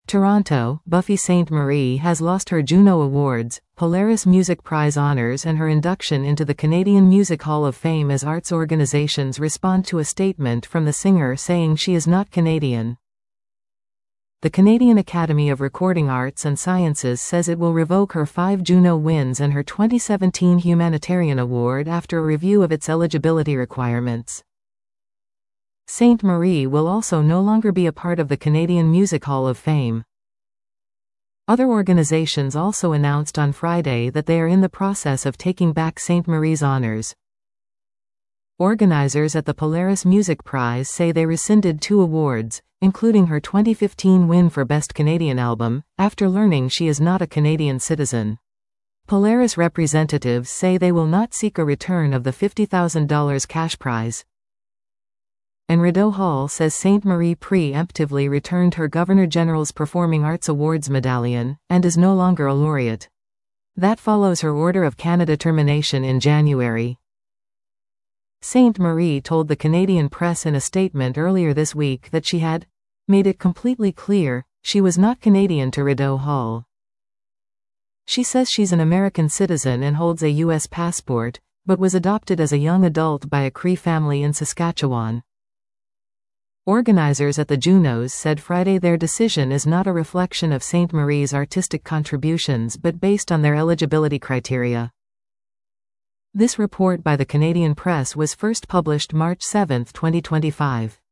Toronto, Buffy Sainte-Marie has lost her Juno Awards, Polaris Music Prize honors and her induction into the Canadian Music Hall of Fame as arts organizations respond to a statement from the singer saying she is not Canadian. The Canadian Academy of Recording Arts and Sciences says it will revoke her 5 Juno wins and her 2017 Humanitarian Award after a review of its eligibility requirements. Sainte-Marie will also no longer be a part of the Canadian Music Hall of Fame. Other organizations also announced on Friday that they are in the process of taking back Sainte-Marie's honors. Organizers at the Polaris Music Prize say they rescinded 2 awards, including her 2015 win for Best Canadian Album, after learning she is not a Canadian citizen. Polaris representatives say they will not seek a return of the $50,000 cash prize. And Rideau Hall says Sainte-Marie pre-emptively returned her Governor-General's Performing Arts Awards medallion, and is no longer a laureate. That follows her Order of Canada termination in January. Sainte-Marie told the Canadian press in a statement earlier this week that she had made it completely clear she was not Canadian to Rideau Hall. She says she's an American citizen and holds a U.S. passport, but was adopted as a young adult by a Cree family in Saskatchewan. Organizers at the Junos said Friday their decision is not a reflection of Sainte-Marie's artistic contributions but based on their eligibility criteria. This report by the Canadian Press was first published March 7, 2025.